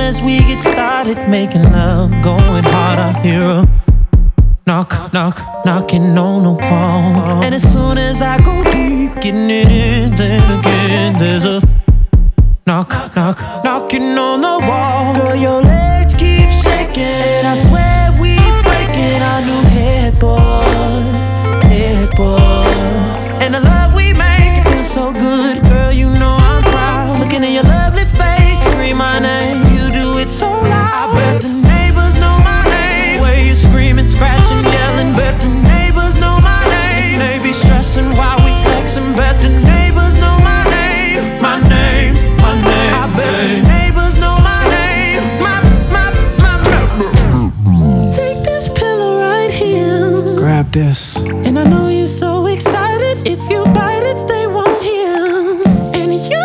as we get started making love, going hard, I hear a knock, knock, knocking on the wall. And as soon as I go deep, getting it in, then again there's a knock, knock, knocking on the wall. Girl, your legs keep shaking, and I swear we breaking our new headboard, headboard. And the love we make, it feels so good, girl, you know I'm proud. Looking at your lovely face, scream my name, you do it so loud. I bet the neighbors know my name, where you screaming, scratching, yelling. Bet the neighbors know my name, they be stressing while we sexing. Bet the neighbors know my name, my name, my name. I bet the neighbors know my name, my Take this pillow right here, grab this. and I know you're so excited. If you bite it, they won't hear. And you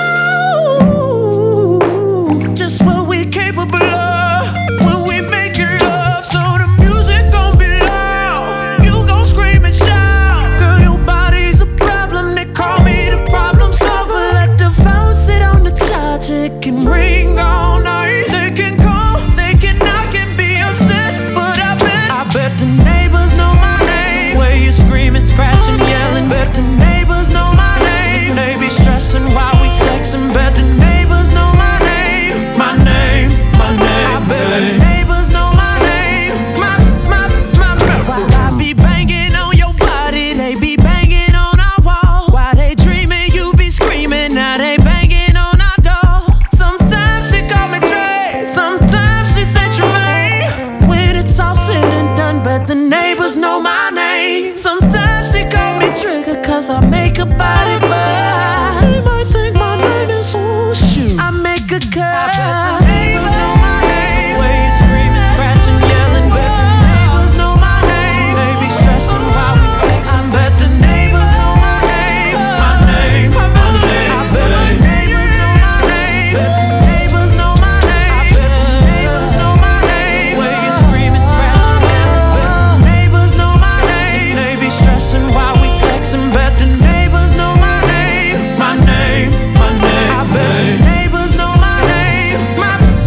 know just what we're capable of when we making love. So the music gon' be loud, you gon' scream and shout. Girl, your body's a problem, they call me the problem solver. Let the phone sit on the charge, it can ring all night. They can call, they can knock and be upset, but I bet the neighbors know my name, where you screaming, scratching, yelling. Bet the neighbors know my name, they be stressing while we sexing. Bet the neighbors know my name, my name, my name. I bet the neighbors know my name, my. While I be banging on your body, they be banging on our wall. While they dreaming, you be screaming, now they banging on our door. Sometimes she call me Trey, sometimes she say Tremaine. When it's all said and done, but the neighbors know my name. Sometimes she call me Trigger, cause I make her body burn. They might think my name is shoot. I make a cut. I bet the neighbors know my name, where you screaming, scratching, yelling. Bet the neighbors know my name, they be stressing while we sexing. Bet the neighbors know my name, my name, my name. I bet the neighbors know my name, bet the neighbors know my name. I bet the neighbors know my name, where you screaming, scratching, yelling. Bet the neighbors know my name, they be stressing while we sexing. Bet the neighbors know my name, my name, my name. I bet the neighbors know my name, my.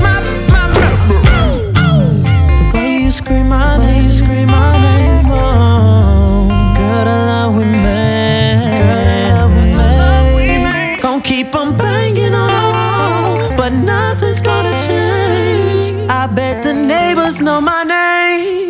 The way you scream my name, you scream my name, oh. Girl, the love we made, girl, the love we made. Gon' keep 'em banging on the wall, but nothing's gonna change. I bet the neighbors know my name.